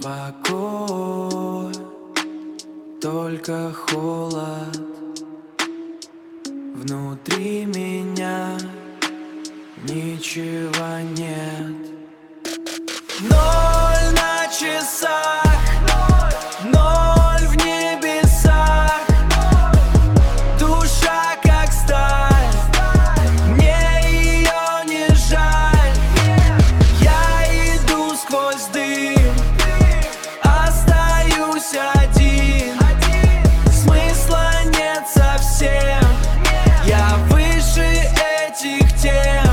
покой, только холод. Внутри меня ничего нет. Ноль на часах, ноль в небесах. Душа как сталь, мне ее не жаль. Я иду сквозь дым, остаюсь один. Смысла нет совсем, я выше этих тем.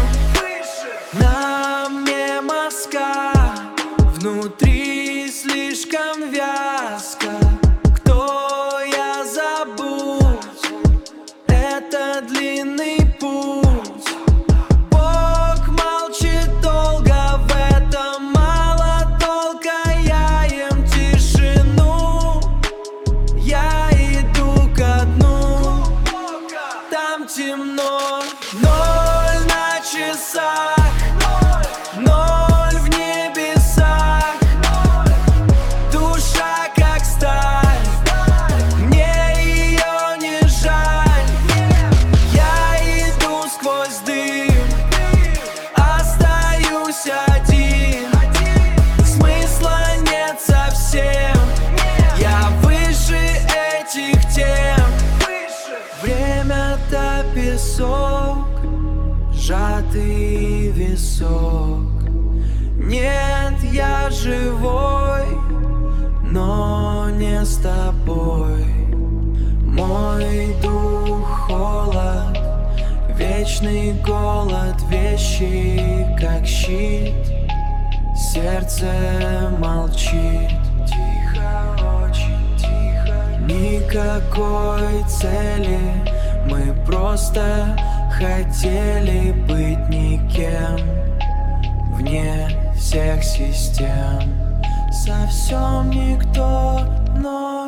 На мне маска, внутри слишком вязко. Кто я, забудь, это длинный путь. Бог молчит долго, в этом мало толка. Я ем тишину, я иду ко дну. Там темно, ноль на часах, ноль в небесах. Душа как сталь, мне ее не жаль. Я иду сквозь дым, остаюсь один. Смысла нет совсем, я выше этих тем. Время-то песок, сжатый висок. Нет, я живой, но не с тобой. Мой дух холод, вечный голод. Вещи как щит, сердце молчит. Тихо, очень тихо. Никакой цели, мы просто хотели быть никем, вне всех систем. Совсем никто, но